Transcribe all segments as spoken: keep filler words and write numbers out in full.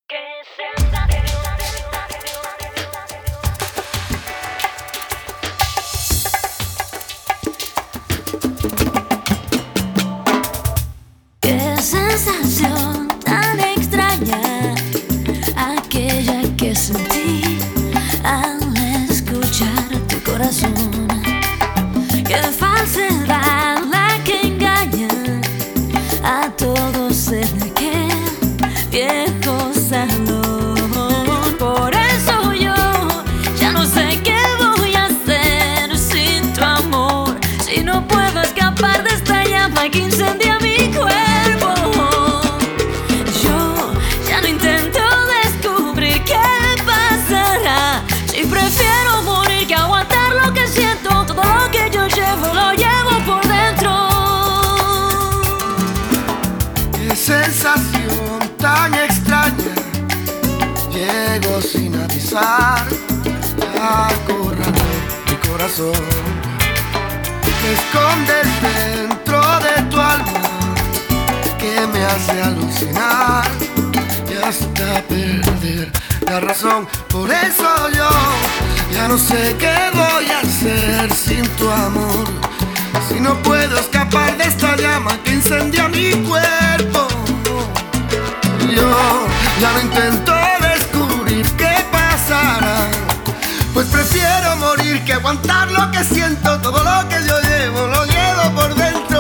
Qué sensación tan extraña, aquella que sentí al escuchar tu corazón. Qué falsedad la que engaña a todos en aquel viejo salón. Por eso yo ya no sé qué voy a hacer sin tu amor, si no puedo escapar de esta llama que incendia mi cuerpo. Yo ya no intento descubrir qué pasará, si prefiero morir que aguantar lo que siento. Todo lo que yo llevo lo llevo por dentro. Qué sensación tan extraña, llego sin avisar, acorraló mi corazón. Me escondes dentro de tu alma, que me hace alucinar y hasta perder la razón. Por eso yo ya no sé qué voy a hacer sin tu amor, si no puedo escapar de esta llama que incendia mi cuerpo. Yo ya no intento descubrir qué pasará, pues prefiero morir que aguantar lo que siento. Todo lo que yo llevo, lo llevo por dentro.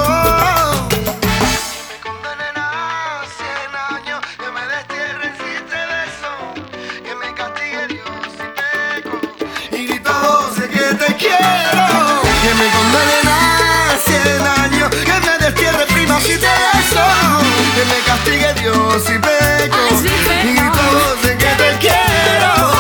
Me condenen a cien años, que me destierren si te beso, que me castigue Dios si peco y grito a voces que te quiero. Que me condenen a cien años, que me destierre prima si te beso, que me castigue Dios si peco, Ay, si peco, y grito a voces que te quiero.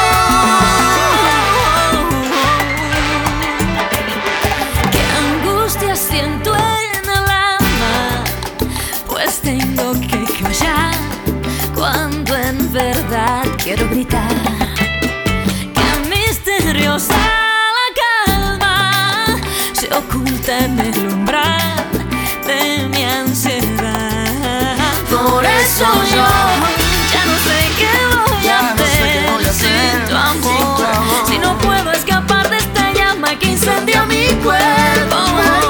Siento en el alma, pues tengo que callar cuando en verdad quiero gritar. Qué misteriosa la calma se oculta en el umbral de mi ansiedad. Por eso yo ya no sé qué voy a hacer sin tu amor, si no puedo escapar de esta llama que incendia mi cuerpo.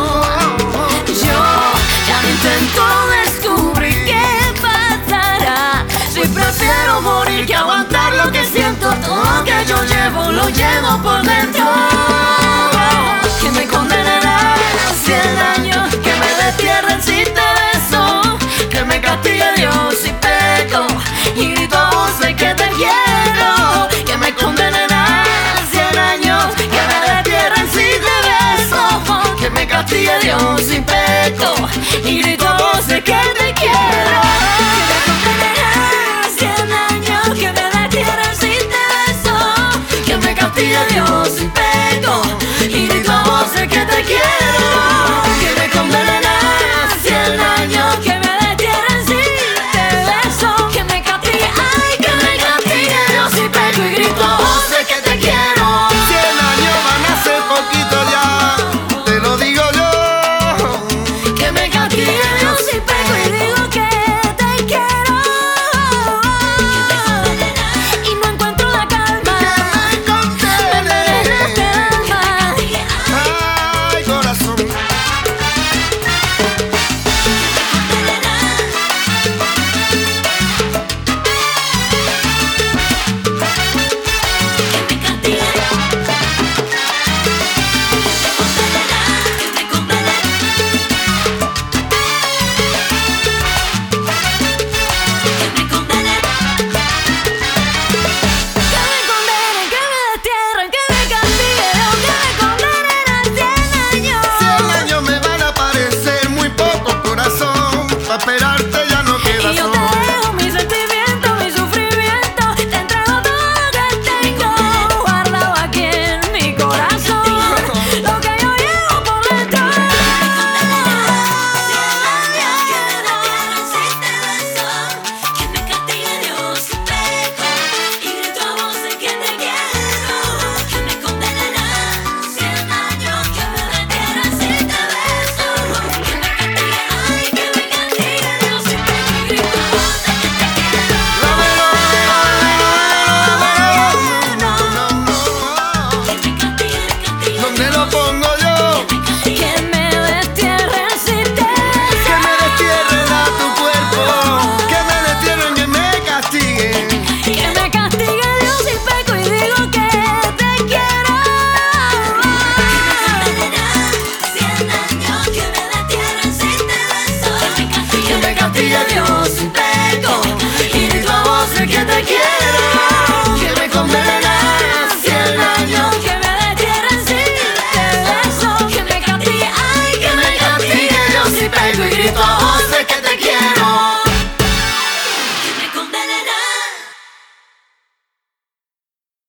Intento descubrir qué pasará, si prefiero morir que aguantar lo que siento. Todo lo que yo llevo, lo llevo por dentro. Que me condenen a cien años, que me destierren si te beso, que me castigue Dios si peco y grito a voces que te quiero. Que me condenen a cien años, que me destierren si te beso, que me castigue Dios si peco y grito a voces que te quiero.